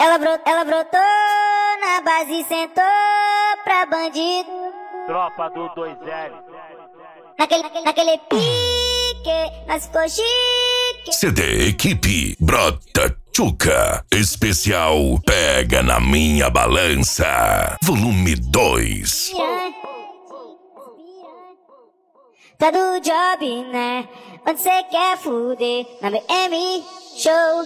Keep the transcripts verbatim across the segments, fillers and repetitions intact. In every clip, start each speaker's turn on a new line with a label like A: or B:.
A: Ela brotou, ela brotou na base e sentou pra bandido.
B: Tropa do dois L.
A: Naquele, naquele, naquele pique, nós ficou chique.
C: C D Equipe Brota Tchuca. Especial Pega na Minha Balança. Volume dois.
A: Tá do job, né? Onde cê quer fuder? Na B M Show.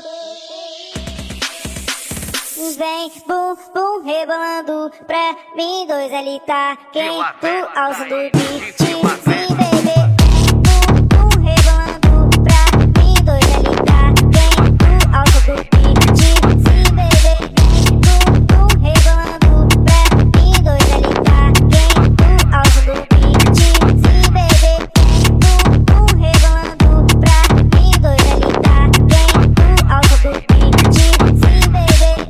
A: Vem, bum, bum, rebolando pra mim, dois L tá quente, ao som do beat, sim, bebê. Bum, bum, rebolando pra mim, dois L tá quente, ao som do beat, sim, bebê. Bum, bum, rebolando pra mim, dois L tá quente, ao som do beat, sim, bebê. Bum, bum, rebolando pra mim, dois L tá quente, ao som do beat, sim, bebê.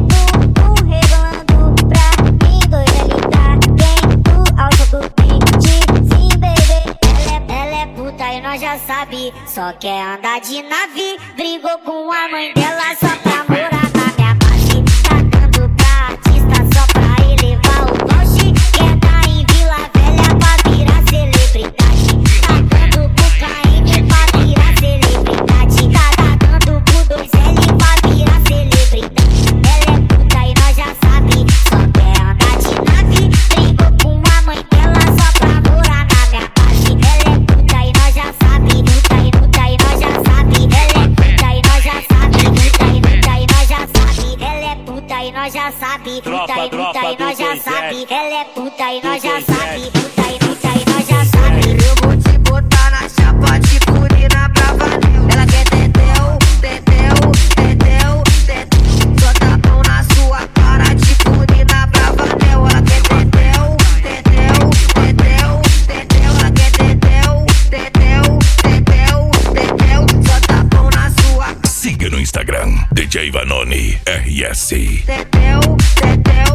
A: Nós já sabe, só quer andar de nave. Brigou com a mãe dela só pra morar na minha base. Tá dando pra artista só pra elevar o poste. Quer dar em Vila Velha pra virar celebridade. Tá dando pro K M pra virar celebridade. Tá, tá dando pro dois L pra virar celebridade. Ela é puta e nós já sabe, só quer andar de nave. Brigou com a mãe dela só pra morar na minha base. Ela é puta e nós já sabe, puta e puta e nós já sabe. Ela é puta e nós já sabe, puta e puta e nós já sabe. Ela é puta e nós já sabe, puta e puta e nós já sabe. Ela é puta e nós já sabe, puta e puta e nós já sabe.
D: Eu vou te botar na chapa de purina pra valer. Ela quer tetel, tetel, tetel, tetel. Só tá bom na sua cara de purina pra valer. Ela quer tetel, tetel, tetel, tetel. Ela quer tetel, tetel, tetel, tetel. Só tá bom na sua.
C: Siga no Instagram D J Vanoni R S.
D: Tetel, tetel.